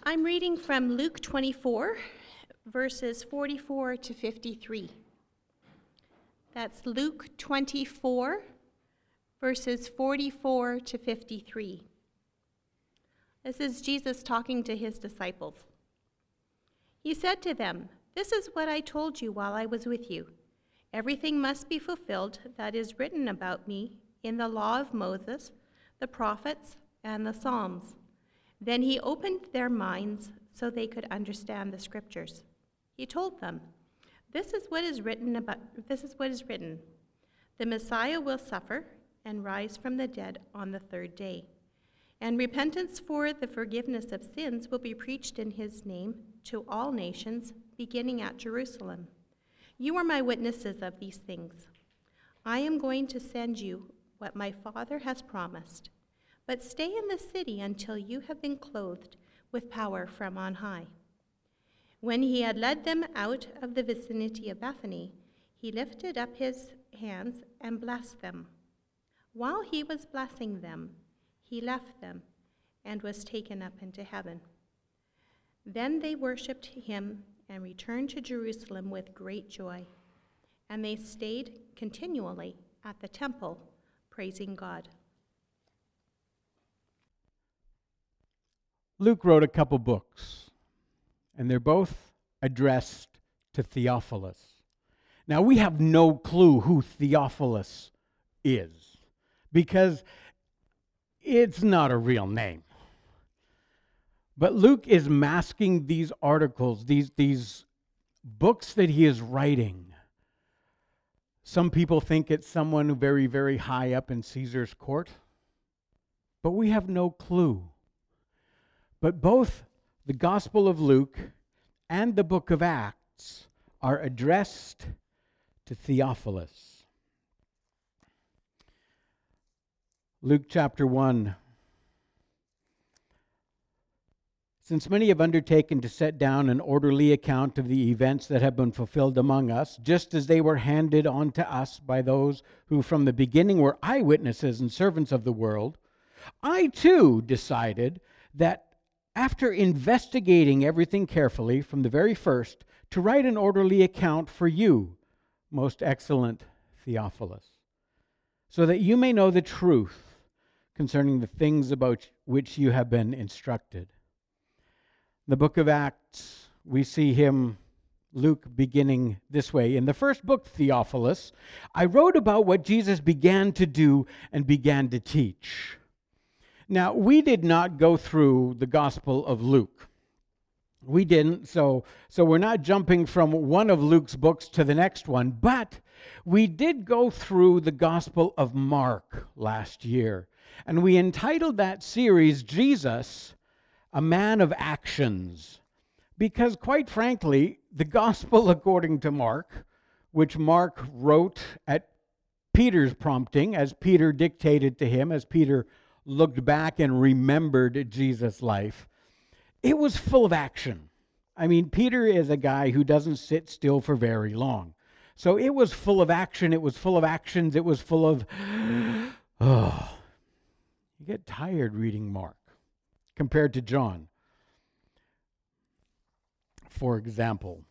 I'm reading from Luke 24, verses 44 to 53. That's Luke 24, verses 44 to 53. This is Jesus talking to his disciples. He said to them, "This is what I told you while I was with you. Everything must be fulfilled that is written about me in the law of Moses, the prophets, and the Psalms." Then he opened their minds so they could understand the scriptures. He told them, This is what is written. The Messiah will suffer and rise from the dead on the third day. And repentance for the forgiveness of sins will be preached in his name to all nations, beginning at Jerusalem. You are my witnesses of these things. I am going to send you what my Father has promised. But stay in the city until you have been clothed with power from on high. When he had led them out of the vicinity of Bethany, he lifted up his hands and blessed them. While he was blessing them, he left them and was taken up into heaven. Then they worshipped him and returned to Jerusalem with great joy. And they stayed continually at the temple, praising God. Luke wrote a couple books, and they're both addressed to Theophilus. Now, we have no clue who Theophilus is, because it's not a real name. But Luke is masking these articles, these books that he is writing. Some people think it's someone very, very high up in Caesar's court, but we have no clue. But both the Gospel of Luke and the book of Acts are addressed to Theophilus. Luke chapter 1. Since many have undertaken to set down an orderly account of the events that have been fulfilled among us, just as they were handed on to us by those who from the beginning were eyewitnesses and servants of the world, I too decided that after investigating everything carefully from the very first, to write an orderly account for you, most excellent Theophilus, so that you may know the truth concerning the things about which you have been instructed. In the book of Acts, we see Luke beginning this way. In the first book, Theophilus, I wrote about what Jesus began to do and began to teach. Now, we did not go through the Gospel of Luke. We didn't, so we're not jumping from one of Luke's books to the next one, but we did go through the Gospel of Mark last year, and we entitled that series, Jesus, a Man of Actions, because quite frankly, the Gospel according to Mark, which Mark wrote at Peter's prompting, as Peter dictated to him, as Peter looked back and remembered Jesus' life, it was full of action. I mean, Peter is a guy who doesn't sit still for very long. So it was full of action, it was full of actions, it was full of, you get tired reading Mark compared to John, for example.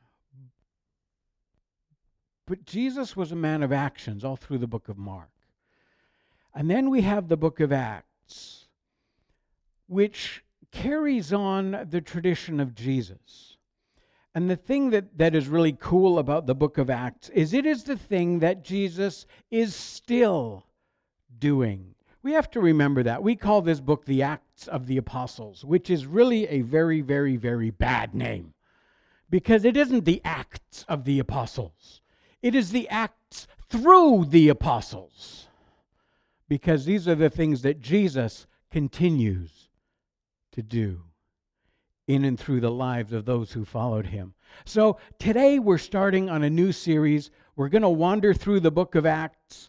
But Jesus was a man of actions all through the book of Mark. And then we have the book of Acts, which carries on the tradition of Jesus. And the thing that is really cool about the book of Acts is it is the thing that Jesus is still doing. We have to remember that. We call this book the Acts of the Apostles, which is really a very, very, very bad name, because it isn't the Acts of the Apostles. It is the Acts through the Apostles, because these are the things that Jesus continues to do in and through the lives of those who followed him. So today we're starting on a new series. We're going to wander through the book of Acts.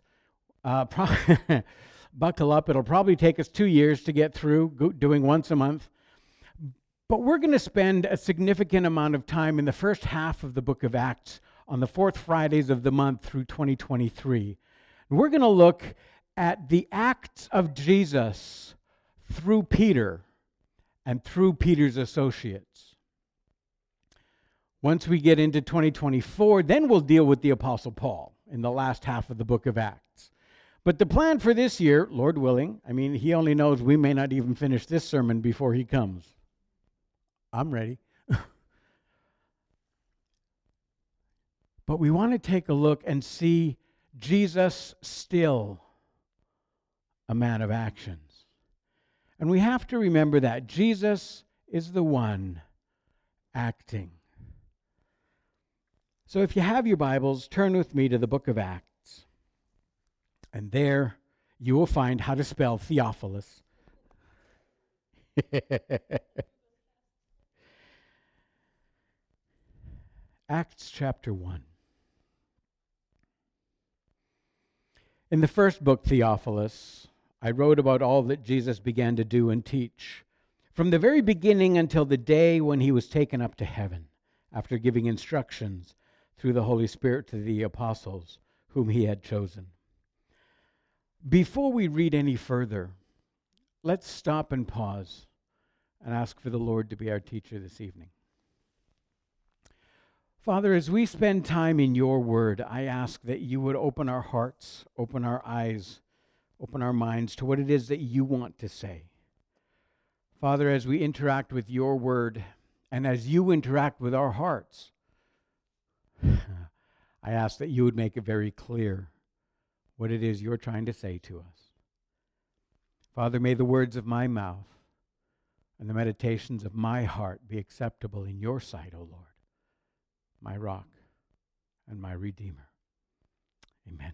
Buckle up. It'll probably take us 2 years to get through, doing once a month. But we're going to spend a significant amount of time in the first half of the book of Acts on the fourth Fridays of the month through 2023. And we're going to look at the acts of Jesus through Peter and through Peter's associates. Once we get into 2024, then we'll deal with the Apostle Paul in the last half of the book of Acts. But the plan for this year, Lord willing, he only knows we may not even finish this sermon before he comes. I'm ready. But we want to take a look and see Jesus still a man of actions. And we have to remember that Jesus is the one acting. So if you have your Bibles, turn with me to the book of Acts. And there you will find how to spell Theophilus. Acts chapter 1. In the first book, Theophilus, I wrote about all that Jesus began to do and teach, from the very beginning until the day when he was taken up to heaven, after giving instructions through the Holy Spirit to the apostles whom he had chosen. Before we read any further, let's stop and pause and ask for the Lord to be our teacher this evening. Father, as we spend time in your word, I ask that you would open our hearts, open our eyes, open our minds to what it is that you want to say. Father, as we interact with your word and as you interact with our hearts, I ask that you would make it very clear what it is you're trying to say to us. Father, may the words of my mouth and the meditations of my heart be acceptable in your sight, O Lord, my rock and my redeemer. Amen.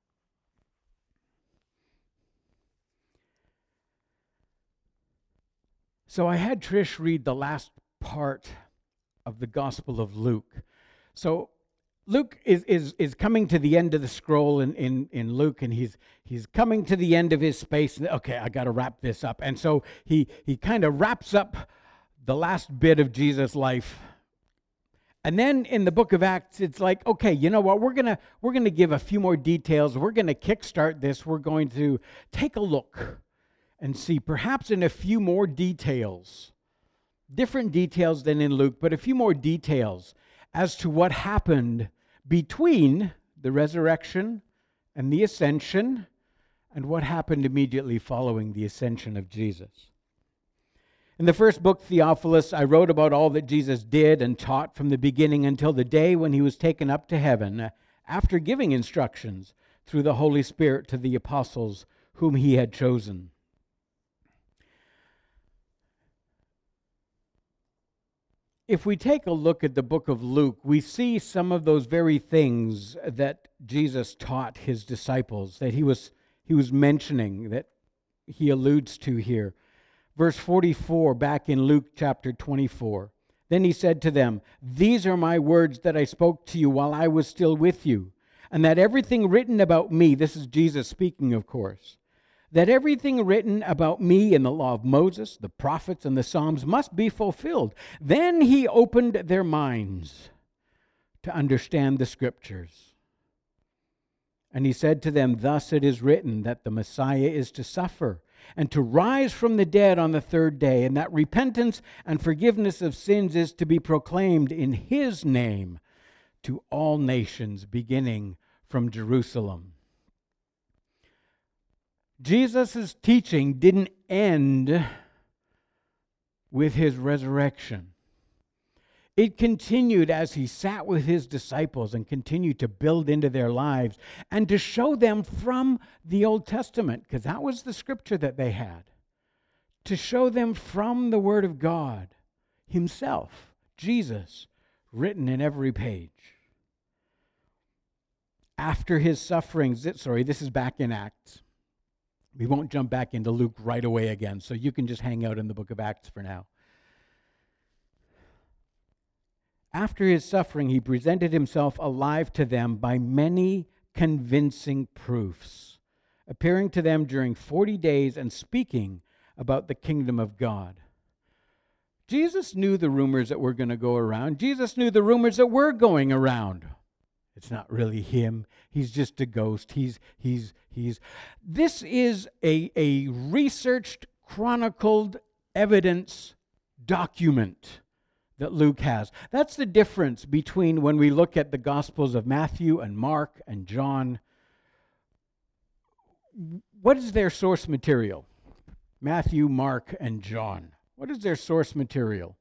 So I had Trish read the last part of the Gospel of Luke. So Luke is coming to the end of the scroll in Luke, and he's coming to the end of his space. Okay, I got to wrap this up. And so he kind of wraps up the last bit of Jesus' life. And then in the book of Acts, it's like, okay, you know what? We're gonna give a few more details. We're gonna kickstart this. We're going to take a look and see, perhaps in a few more details, different details than in Luke, but a few more details as to what happened between the resurrection and the ascension, and what happened immediately following the ascension of Jesus. In the first book, Theophilus, I wrote about all that Jesus did and taught from the beginning until the day when he was taken up to heaven, after giving instructions through the Holy Spirit to the apostles whom he had chosen. If we take a look at the book of Luke, we see some of those very things that Jesus taught his disciples, that he was mentioning, that he alludes to here. Verse 44, back in Luke chapter 24. Then he said to them, "These are my words that I spoke to you while I was still with you, and that everything written about me," this is Jesus speaking, of course, "that everything written about me in the law of Moses, the prophets, and the Psalms must be fulfilled." Then he opened their minds to understand the Scriptures. And he said to them, "Thus it is written that the Messiah is to suffer and to rise from the dead on the third day, and that repentance and forgiveness of sins is to be proclaimed in his name to all nations, beginning from Jerusalem." Jesus' teaching didn't end with his resurrection. It continued as he sat with his disciples and continued to build into their lives and to show them from the Old Testament, because that was the scripture that they had, to show them from the Word of God himself, Jesus, written in every page. After his sufferings, this is back in Acts. We won't jump back into Luke right away again, so you can just hang out in the book of Acts for now. After his suffering, he presented himself alive to them by many convincing proofs, appearing to them during 40 days and speaking about the kingdom of God. Jesus knew the rumors that were going to go around. Jesus knew the rumors that were going around. It's not really him. He's just a ghost. This is a researched, chronicled evidence document that Luke has. That's the difference between when we look at the Gospels of Matthew and Mark and John. What is their source material? Matthew, Mark, and John. What is their source material?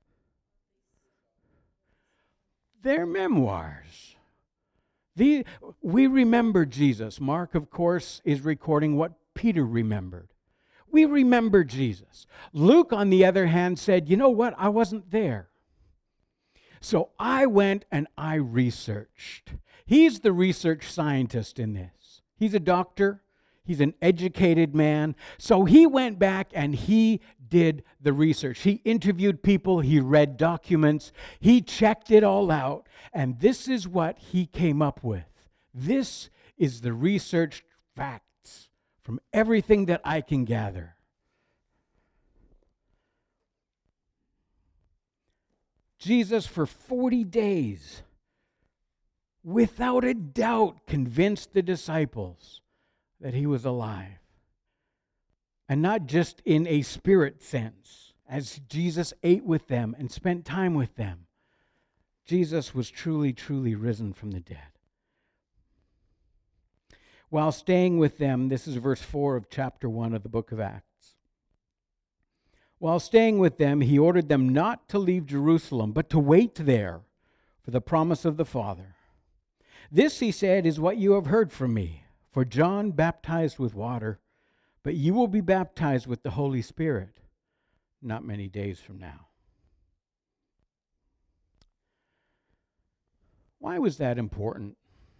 Their memoirs. We remember Jesus. Mark, of course, is recording what Peter remembered. We remember Jesus. Luke, on the other hand, said, you know what? I wasn't there. So I went and I researched. He's the research scientist in this. He's a doctor. He's an educated man. So he went back and he did the research. He interviewed people. He read documents. He checked it all out. And this is what he came up with. This is the research facts from everything that I can gather. Jesus, for 40 days, without a doubt, convinced the disciples that he was alive. And not just in a spirit sense. As Jesus ate with them and spent time with them, Jesus was truly, truly risen from the dead. While staying with them, this is verse 4 of chapter 1 of the book of Acts. While staying with them, he ordered them not to leave Jerusalem, but to wait there for the promise of the Father. This, he said, is what you have heard from me. For John baptized with water, but you will be baptized with the Holy Spirit not many days from now. Why was that important?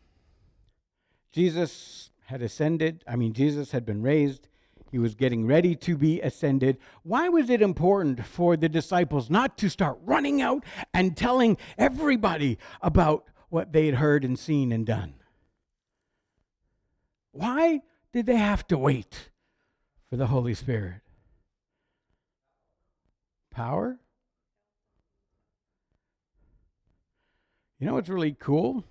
Jesus had Jesus had been raised. He was getting ready to be ascended. Why was it important for the disciples not to start running out and telling everybody about what they had heard and seen and done? Why did they have to wait for the Holy Spirit? Power? You know what's really cool?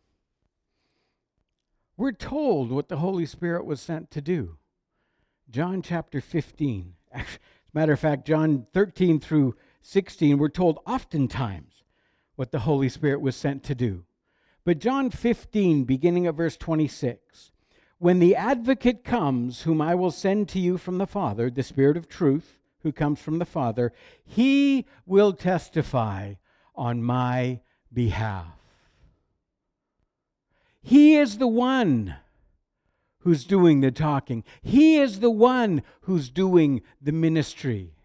We're told what the Holy Spirit was sent to do. John chapter 15. As a matter of fact, John 13 through 16, we're told oftentimes what the Holy Spirit was sent to do. But John 15, beginning at verse 26, when the advocate comes, whom I will send to you from the Father, the Spirit of truth, who comes from the Father, he will testify on my behalf. He is the one who's doing the talking. He is the one who's doing the ministry.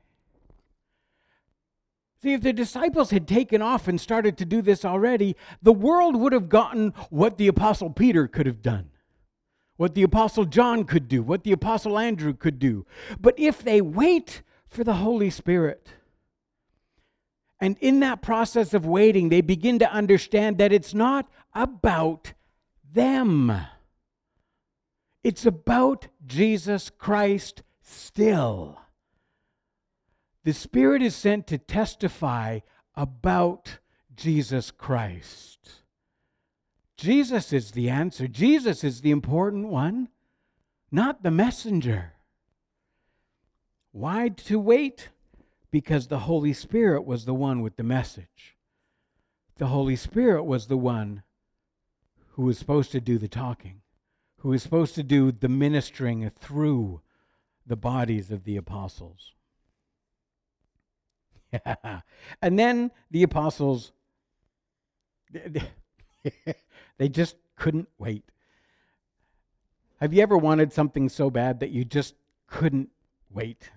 See, if the disciples had taken off and started to do this already, the world would have gotten what the Apostle Peter could have done, what the Apostle John could do, what the Apostle Andrew could do. But if they wait for the Holy Spirit, and in that process of waiting, they begin to understand that it's not about them. It's about Jesus Christ still. The Spirit is sent to testify about Jesus Christ. Jesus is the answer. Jesus is the important one, not the messenger. Why to wait? Because the Holy Spirit was the one with the message. The Holy Spirit was the one who was supposed to do the talking, who was supposed to do the ministering through the bodies of the apostles. And then the apostles, they just couldn't wait. Have you ever wanted something so bad that you just couldn't wait?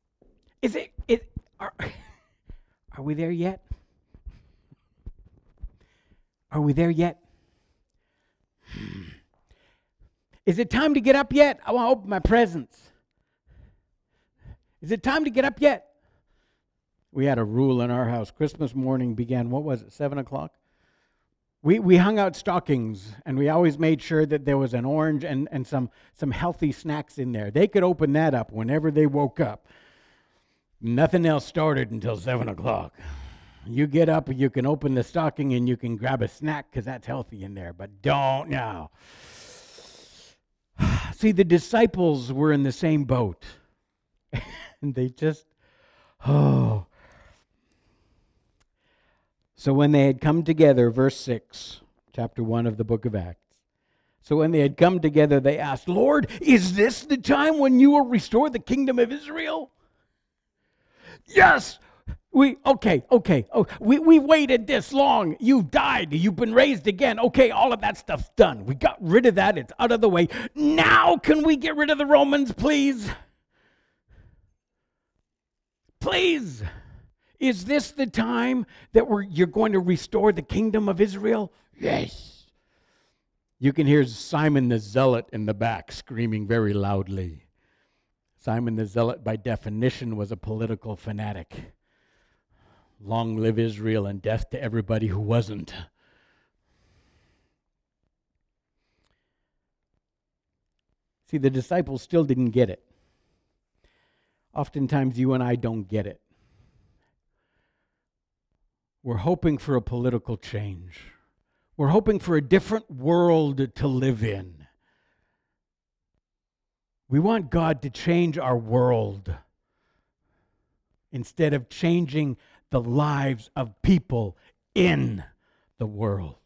Are we there yet? Are we there yet? Is it time to get up yet? I want to open my presents. Is it time to get up yet? We had a rule in our house. Christmas morning began, 7 o'clock? We hung out stockings, and we always made sure that there was an orange and some healthy snacks in there. They could open that up whenever they woke up. Nothing else started until 7 o'clock. You get up, you can open the stocking, and you can grab a snack because that's healthy in there, but don't now. See, the disciples were in the same boat. And they just, So when they had come together, verse 6, chapter 1 of the book of Acts. So when they had come together, they asked, Lord, is this the time when you will restore the kingdom of Israel? Yes. We waited this long. You've died. You've been raised again. Okay, all of that stuff's done. We got rid of that. It's out of the way. Now can we get rid of the Romans, please? Please. Is this the time that you're going to restore the kingdom of Israel? Yes. You can hear Simon the Zealot in the back screaming very loudly. Simon the Zealot, by definition, was a political fanatic. Long live Israel and death to everybody who wasn't. See, the disciples still didn't get it. Oftentimes, you and I don't get it. We're hoping for a political change. We're hoping for a different world to live in. We want God to change our world instead of changing the lives of people in the world.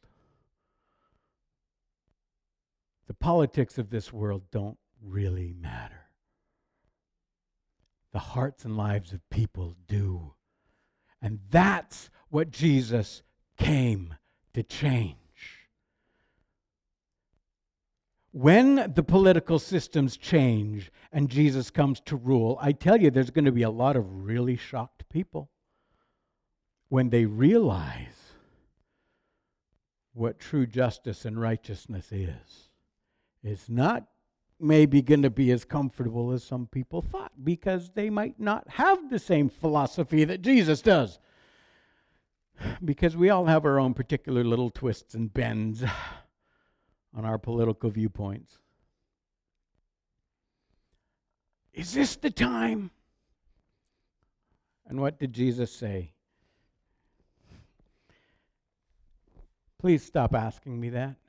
The politics of this world don't really matter. The hearts and lives of people do. And that's what Jesus came to change. When the political systems change and Jesus comes to rule, I tell you, there's going to be a lot of really shocked people when they realize what true justice and righteousness is. It's not maybe going to be as comfortable as some people thought, because they might not have the same philosophy that Jesus does. Because we all have our own particular little twists and bends on our political viewpoints. Is this the time? And what did Jesus say? Please stop asking me that.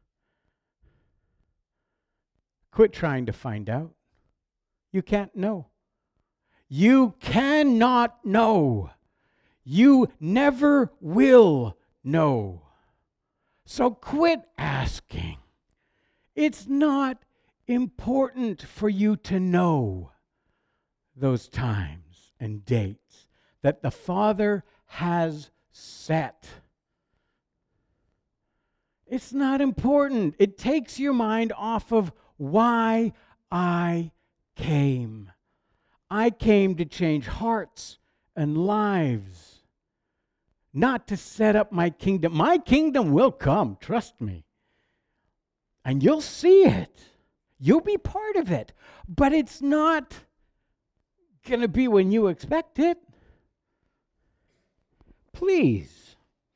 Quit trying to find out. You can't know. You cannot know. You never will know. So quit asking. It's not important for you to know those times and dates that the Father has set. It's not important. It takes your mind off of why I came. I came to change hearts and lives, not to set up my kingdom. My kingdom will come, trust me. And you'll see it. You'll be part of it. But it's not going to be when you expect it. Please.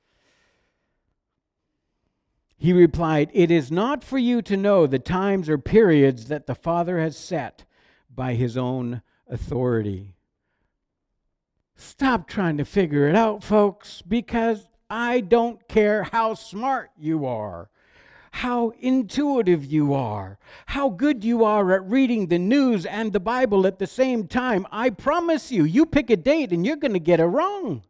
He replied, "It is not for you to know the times or periods that the Father has set by his own authority." Stop trying to figure it out, folks, because I don't care how smart you are, how intuitive you are, how good you are at reading the news and the Bible at the same time. I promise you, you pick a date and you're going to get it wrong.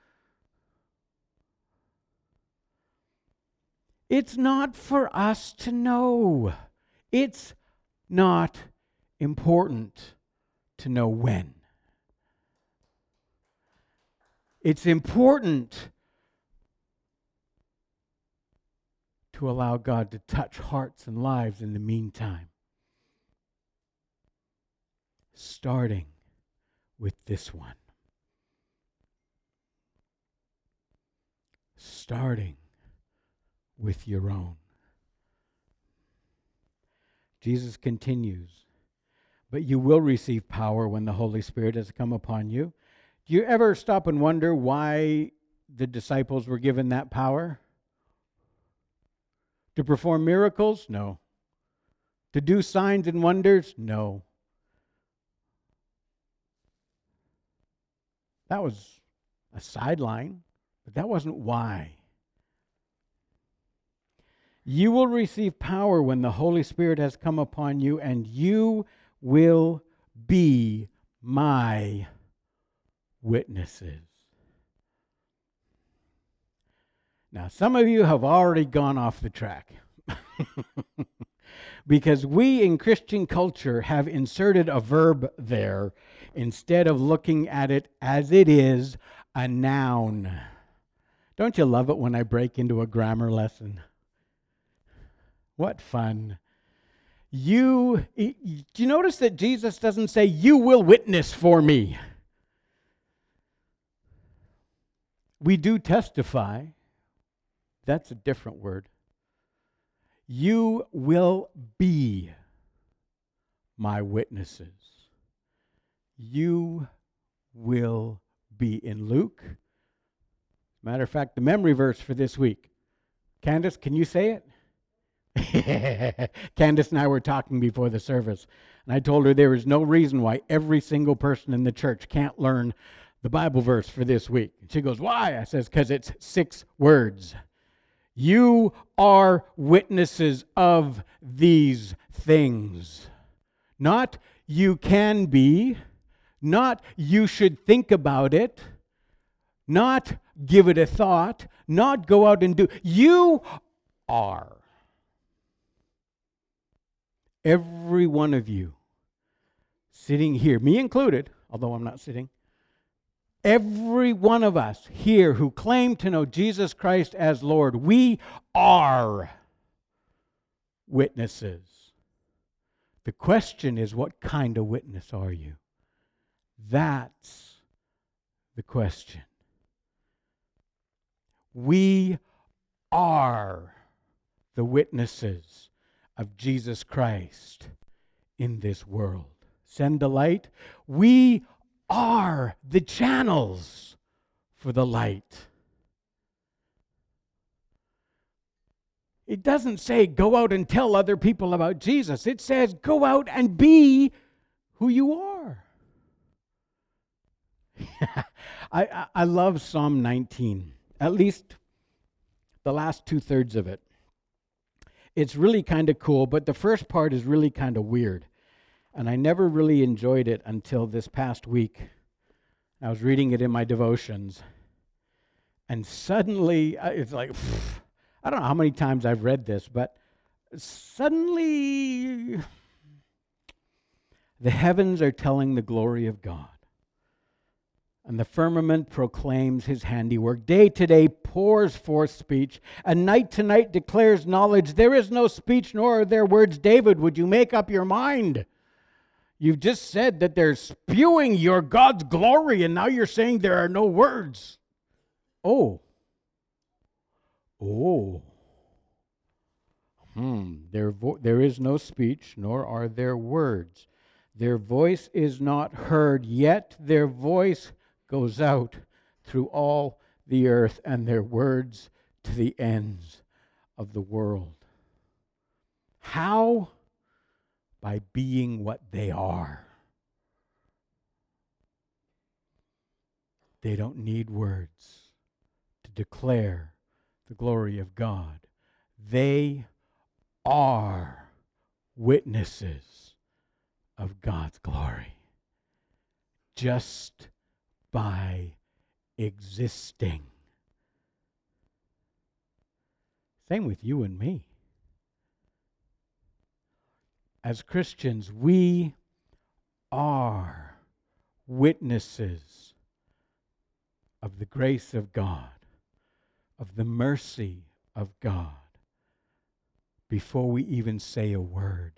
It's not for us to know. It's not important to know when. It's important to allow God to touch hearts and lives in the meantime. Starting with this one. Starting with your own. Jesus continues, "But you will receive power when the Holy Spirit has come upon you." Do you ever stop and wonder why the disciples were given that power? To perform miracles? No. To do signs and wonders? No. That was a sideline, but that wasn't why. You will receive power when the Holy Spirit has come upon you, and you will be my witnesses. Now, some of you have already gone off the track. Because we in Christian culture have inserted a verb there instead of looking at it as it is, a noun. Don't you love it when I break into a grammar lesson? What fun. Do you notice that Jesus doesn't say, "You will witness for me"? We do testify. That's a different word. You will be my witnesses. You will be. In Luke. Matter of fact, the memory verse for this week. Candace, can you say it? Candace and I were talking before the service, and I told her there is no reason why every single person in the church can't learn the Bible verse for this week. And she goes, "Why?" I says, "Because it's 6 words. You are witnesses of these things." Not you can be, not you should think about it, not give it a thought, not go out and do. You are. Every one of you sitting here, me included, although I'm not sitting, every one of us here who claim to know Jesus Christ as Lord, we are witnesses. The question is, what kind of witness are you? That's the question. We are the witnesses of Jesus Christ in this world. Send the light. We are the channels for the light. It doesn't say go out and tell other people about Jesus. It says go out and be who you are. I love Psalm 19, at least the last 2/3 of it. It's really kind of cool, but the first part is really kind of weird. And I never really enjoyed it until this past week. I was reading it in my devotions. And suddenly, it's like, I don't know how many times I've read this, but suddenly the heavens are telling the glory of God. And the firmament proclaims his handiwork. Day to day pours forth speech, and night to night declares knowledge. There is no speech, nor are there words. David, would you make up your mind? You've just said that they're spewing your God's glory, and now you're saying there are no words. Oh. There is no speech, nor are there words. Their voice is not heard, yet their voice goes out through all the earth, and their words to the ends of the world. How? By being what they are. They don't need words to declare the glory of God. They are witnesses of God's glory. Just by existing. Same with you and me. As Christians, we are witnesses of the grace of God, of the mercy of God, before we even say a word.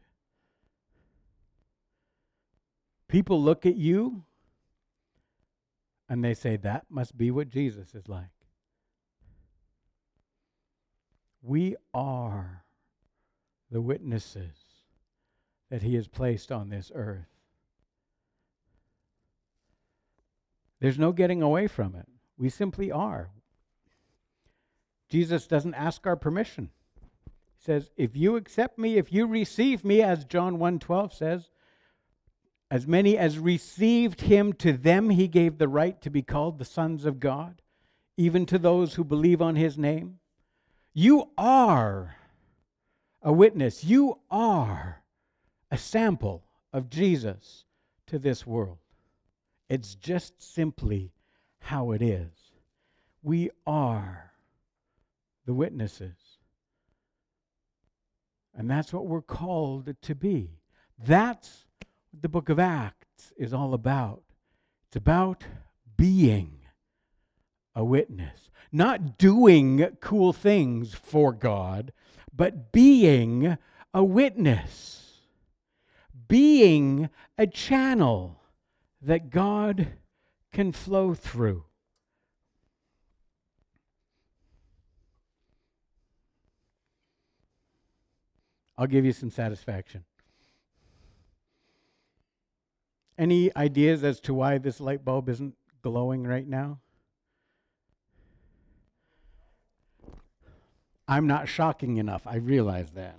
People look at you and they say, that must be what Jesus is like. We are the witnesses that he has placed on this earth. There's no getting away from it. We simply are. Jesus doesn't ask our permission. He says, if you accept me, if you receive me, as John 1:12 says, as many as received him, to them he gave the right to be called the sons of God, even to those who believe on his name. You are a witness. You are a sample of Jesus to this world. It's just simply how it is. We are the witnesses. And that's what we're called to be. That's what the book of Acts is all about. It's about being a witness. Not doing cool things for God, but being a witness. Being a channel that God can flow through. I'll give you some satisfaction. Any ideas as to why this light bulb isn't glowing right now? I'm not shocking enough. I realize that.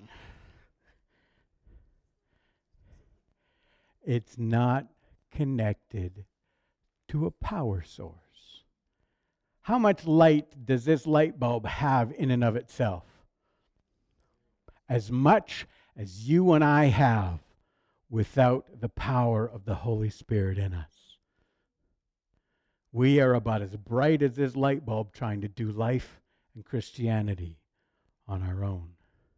It's not connected to a power source. How much light does this light bulb have in and of itself? As much as you and I have without the power of the Holy Spirit in us. We are about as bright as this light bulb trying to do life and Christianity on our own.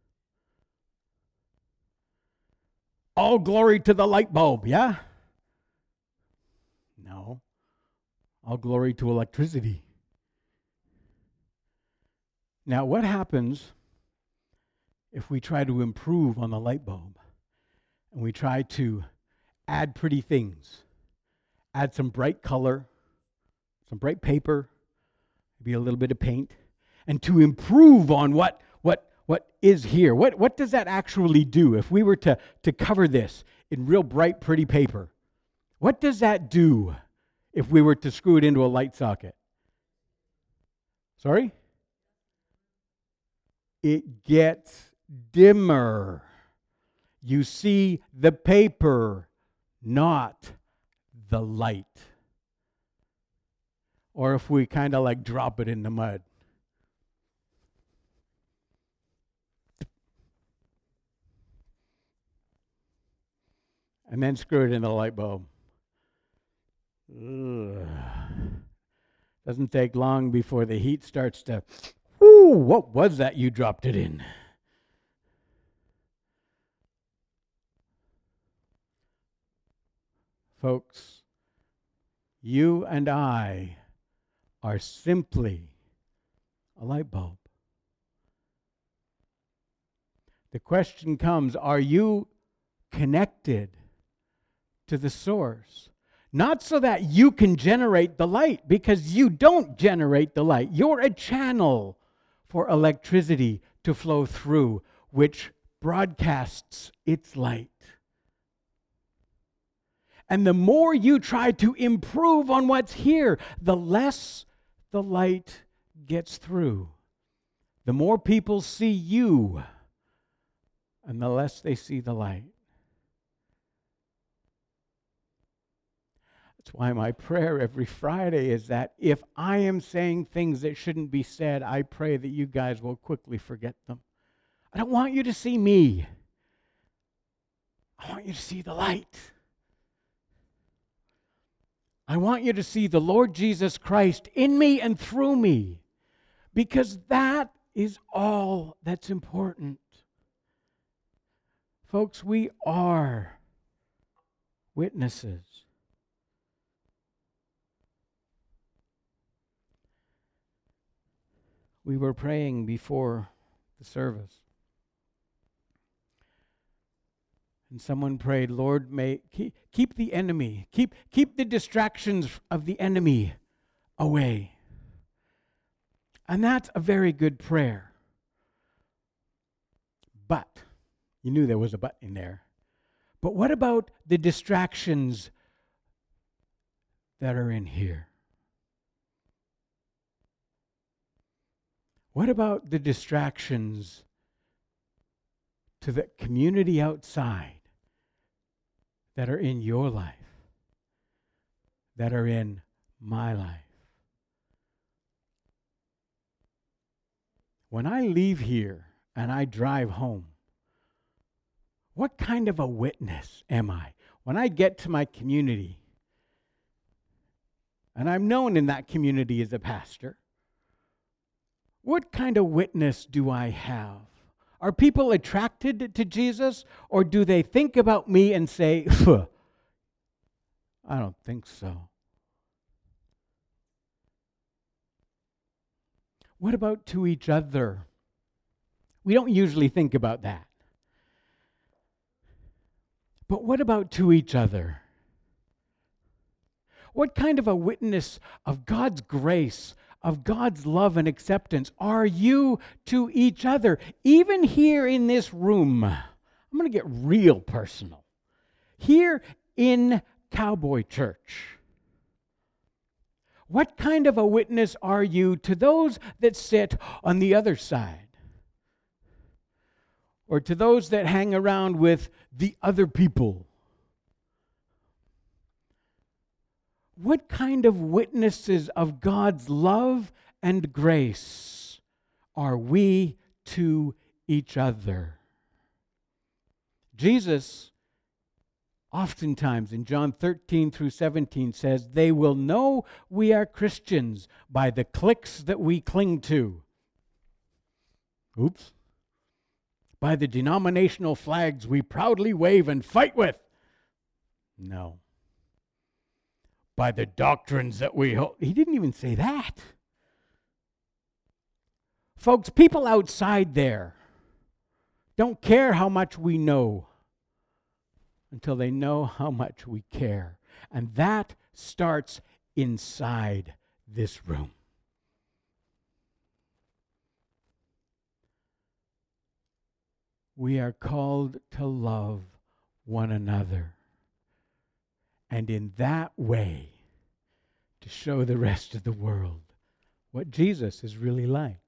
All glory to the light bulb, yeah? No. All glory to electricity. Now, what happens if we try to improve on the light bulb and we try to add pretty things, add some bright color, some bright paper, maybe a little bit of paint, and to improve on what is here? What does that actually do? If we were to cover this in real bright, pretty paper, what does that do if we were to screw it into a light socket? Sorry? It gets dimmer. You see the paper, not the light. Or if we kind of like drop it in the mud. And then screw it in the light bulb. Ugh. Doesn't take long before the heat starts to, whoo, what was that you dropped it in? Folks, you and I are simply a light bulb. The question comes, are you connected to the source? Not so that you can generate the light, because you don't generate the light. You're a channel for electricity to flow through, which broadcasts its light. And the more you try to improve on what's here, the less the light gets through. The more people see you, and the less they see the light. That's why my prayer every Friday is that if I am saying things that shouldn't be said, I pray that you guys will quickly forget them. I don't want you to see me. I want you to see the light. I want you to see the Lord Jesus Christ in me and through me, because that is all that's important. Folks, we are witnesses. We were praying before the service. And someone prayed, Lord, may keep the enemy, keep the distractions of the enemy away. And that's a very good prayer. But, you knew there was a but in there. But what about the distractions that are in here? What about the distractions to the community outside that are in your life, that are in my life? When I leave here and I drive home, what kind of a witness am I? When I get to my community, and I'm known in that community as a pastor, What kind of witness do I have? Are people attracted to Jesus, or do they think about me and say, "Phew, I don't think so"? What about to each other? We don't usually think about that. But what about to each other? What kind of a witness of God's grace, of God's love and acceptance are you to each other? Even here in this room, I'm going to get real personal. Here in Cowboy Church, what kind of a witness are you to those that sit on the other side? Or to those that hang around with the other people? What kind of witnesses of God's love and grace are we to each other? Jesus, oftentimes in John 13 through 17 says, they will know we are Christians by the cliques that we cling to. Oops. By the denominational flags we proudly wave and fight with. No. By the doctrines that we hold. He didn't even say that. Folks, people outside there don't care how much we know until they know how much we care. And that starts inside this room. We are called to love one another. And in that way, to show the rest of the world what Jesus is really like.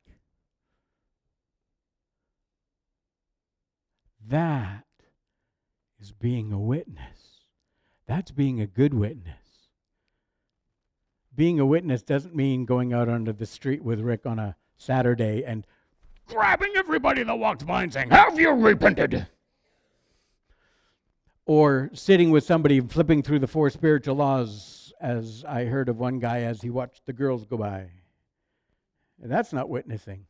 That is being a witness. That's being a good witness. Being a witness doesn't mean going out onto the street with Rick on a Saturday and grabbing everybody that walks by and saying, "Have you repented?" Or sitting with somebody flipping through the 4 spiritual laws, as I heard of one guy as he watched the girls go by. That's not witnessing.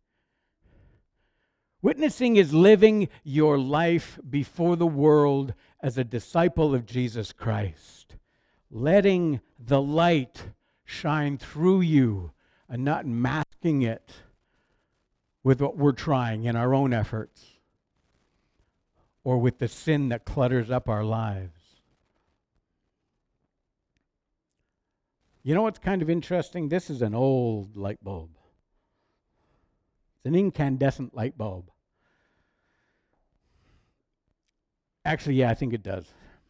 Witnessing is living your life before the world as a disciple of Jesus Christ. Letting the light shine through you and not masking it with what we're trying in our own efforts, or with the sin that clutters up our lives. You know what's kind of interesting? This is an old light bulb. It's an incandescent light bulb. Actually, yeah, I think it does.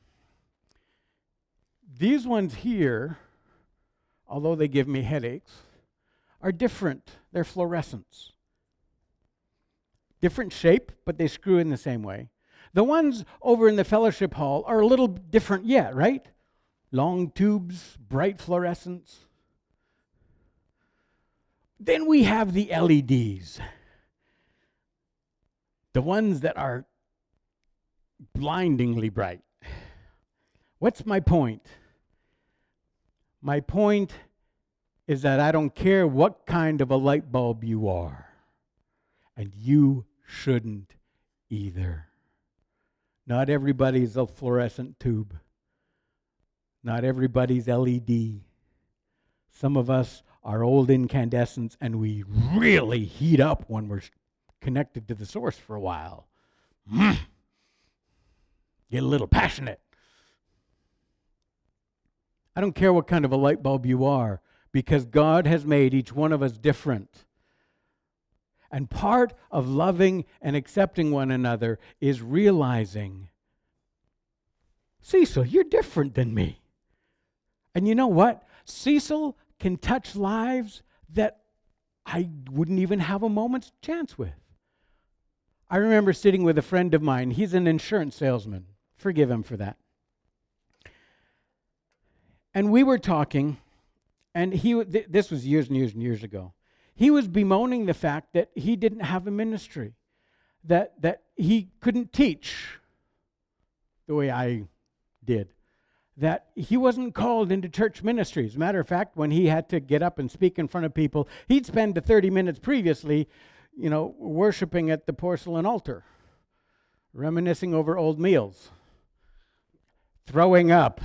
These ones here, although they give me headaches, are different. They're fluorescents. Different shape, but they screw in the same way. The ones over in the fellowship hall are a little different yet, right? Long tubes, bright fluorescents. Then we have the LEDs. The ones that are blindingly bright. What's my point? My point is that I don't care what kind of a light bulb you are. And you shouldn't either. Not everybody's a fluorescent tube. Not everybody's LED. Some of us are old incandescents, and we really heat up when we're connected to the source for a while. Get a little passionate. I don't care what kind of a light bulb you are, because God has made each one of us different. And part of loving and accepting one another is realizing, Cecil, you're different than me. And you know what? Cecil can touch lives that I wouldn't even have a moment's chance with. I remember sitting with a friend of mine. He's an insurance salesman. Forgive him for that. And we were talking, and this was years and years and years ago. He was bemoaning the fact that he didn't have a ministry, that he couldn't teach the way I did, that he wasn't called into church ministry. As a matter of fact, when he had to get up and speak in front of people, he'd spend the 30 minutes previously, worshiping at the porcelain altar, reminiscing over old meals, throwing up.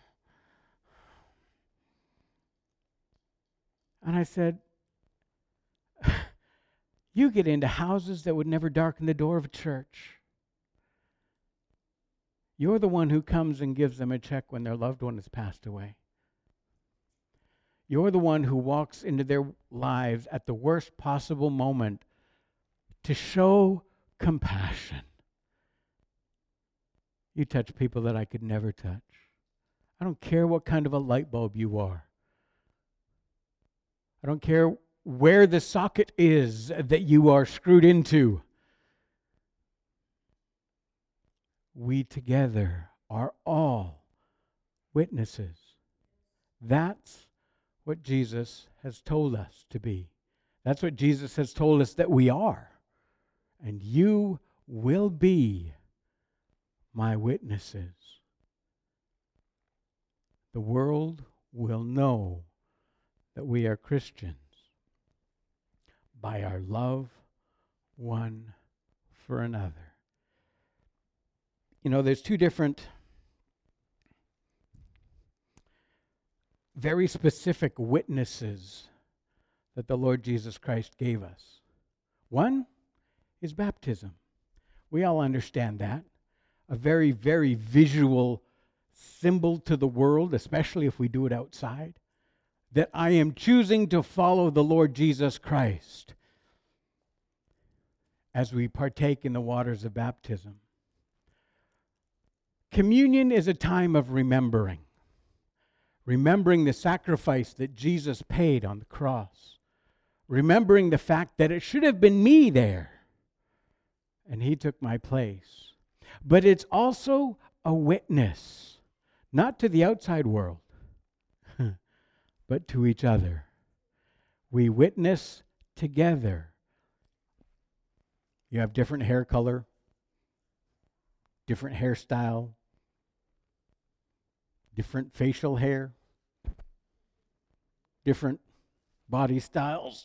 And I said, you get into houses that would never darken the door of a church. You're the one who comes and gives them a check when their loved one has passed away. You're the one who walks into their lives at the worst possible moment to show compassion. You touch people that I could never touch. I don't care what kind of a light bulb you are. I don't care where the socket is that you are screwed into. We together are all witnesses. That's what Jesus has told us to be. That's what Jesus has told us that we are. And you will be my witnesses. The world will know that we are Christians by our love one for another. There's two different, very specific witnesses that the Lord Jesus Christ gave us. One is baptism. We all understand that. A very, very visual symbol to the world, especially if we do it outside, that I am choosing to follow the Lord Jesus Christ as we partake in the waters of baptism. Communion is a time of remembering the sacrifice that Jesus paid on the cross, remembering the fact that it should have been me there, and he took my place. But it's also a witness, not to the outside world, but to each other. We witness together. You have different hair color, different hairstyle, different facial hair, different body styles.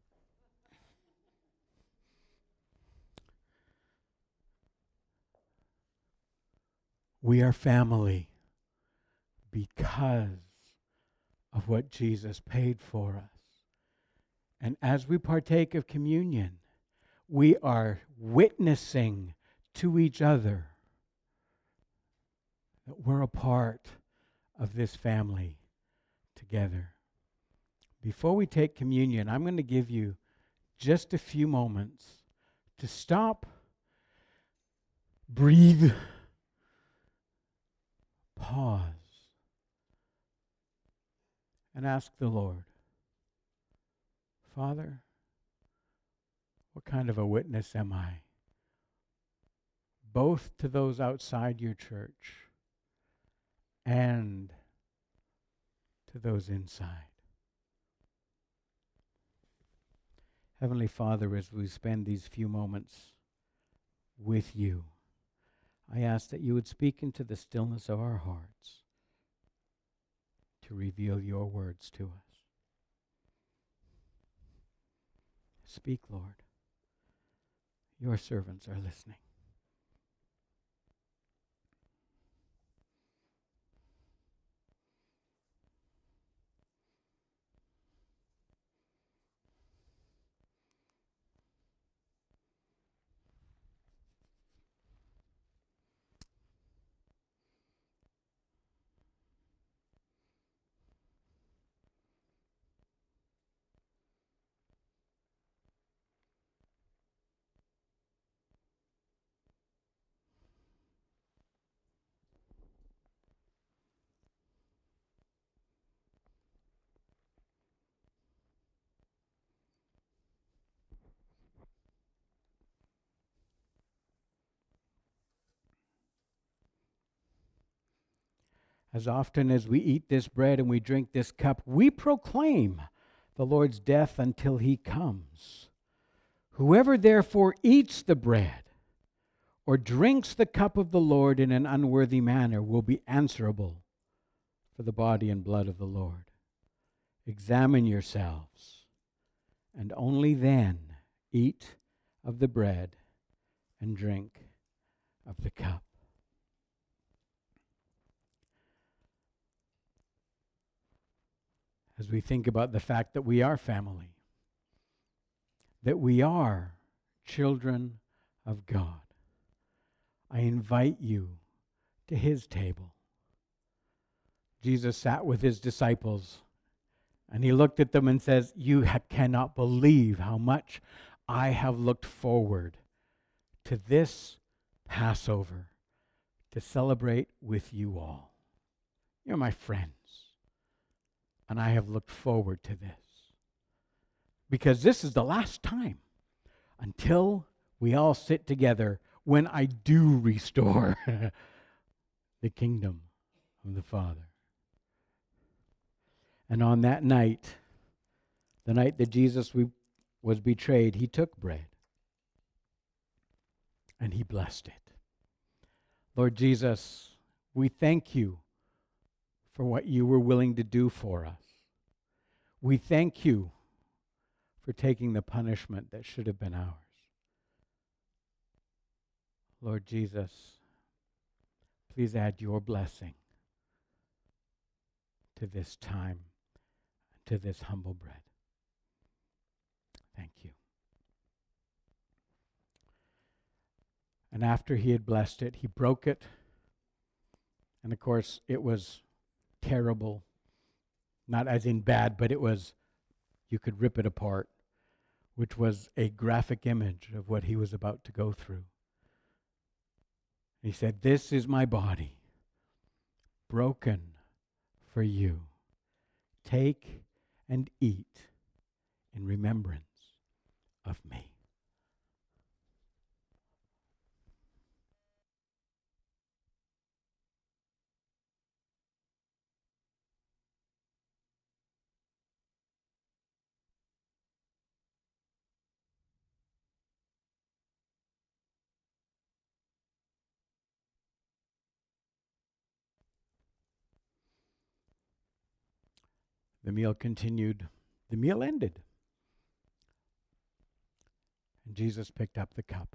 We are family because of what Jesus paid for us. And as we partake of communion, we are witnessing to each other that we're a part of this family together. Before we take communion, I'm going to give you just a few moments to stop, breathe, pause, and ask the Lord, Father, what kind of a witness am I? Both to those outside your church and to those inside. Heavenly Father, as we spend these few moments with you, I ask that you would speak into the stillness of our hearts to reveal your words to us. Speak, Lord. Your servants are listening. As often as we eat this bread and we drink this cup, we proclaim the Lord's death until he comes. Whoever therefore eats the bread or drinks the cup of the Lord in an unworthy manner will be answerable for the body and blood of the Lord. Examine yourselves, and only then eat of the bread and drink of the cup. As we think about the fact that we are family, that we are children of God, I invite you to his table. Jesus sat with his disciples, and he looked at them and says, "You cannot believe how much I have looked forward to this Passover to celebrate with you all. You're my friends, and I have looked forward to this. Because this is the last time until we all sit together when I do restore the kingdom of the Father." And on that night, the night that Jesus was betrayed, he took bread and he blessed it. Lord Jesus, we thank you for what you were willing to do for us. We thank you for taking the punishment that should have been ours. Lord Jesus, please add your blessing to this time, to this humble bread. Thank you. And after he had blessed it, he broke it. And of course, it was terrible. Not as in bad, but it was, you could rip it apart, which was a graphic image of what he was about to go through. He said, "This is my body, broken for you. Take and eat in remembrance of me." The meal continued. The meal ended. And Jesus picked up the cup.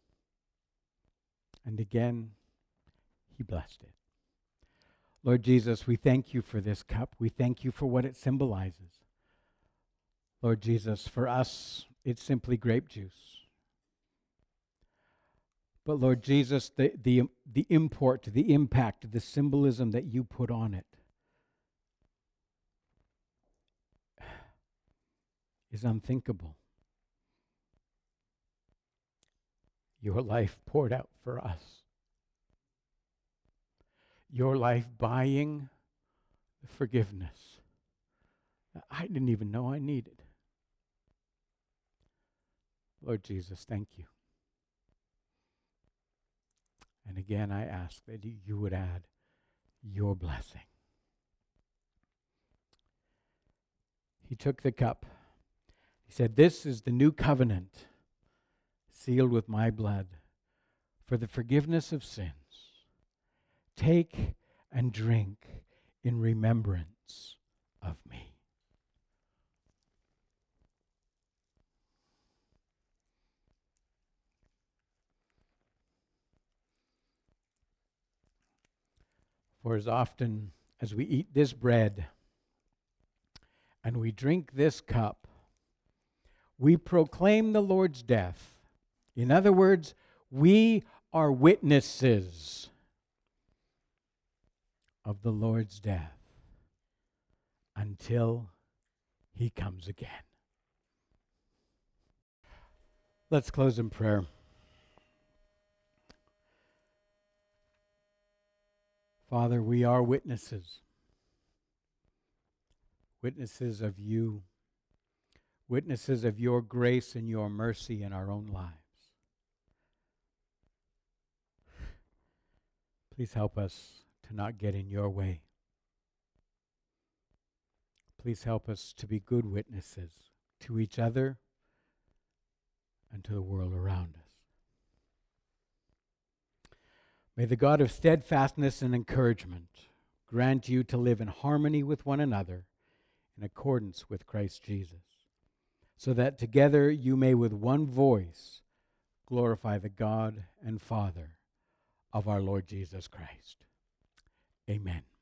And again, he blessed it. Lord Jesus, we thank you for this cup. We thank you for what it symbolizes. Lord Jesus, for us, it's simply grape juice. But Lord Jesus, the import, the impact, the symbolism that you put on it is unthinkable. Your life poured out for us. Your life buying the forgiveness that I didn't even know I needed. Lord Jesus, thank you. And again, I ask that you would add your blessing. He took the cup. He said, "This is the new covenant, sealed with my blood, for the forgiveness of sins. Take and drink in remembrance of me." For as often as we eat this bread and we drink this cup, we proclaim the Lord's death. In other words, we are witnesses of the Lord's death until he comes again. Let's close in prayer. Father, we are witnesses. Witnesses of you. Witnesses of your grace and your mercy in our own lives. Please help us to not get in your way. Please help us to be good witnesses to each other and to the world around us. May the God of steadfastness and encouragement grant you to live in harmony with one another in accordance with Christ Jesus, so that together you may with one voice glorify the God and Father of our Lord Jesus Christ. Amen.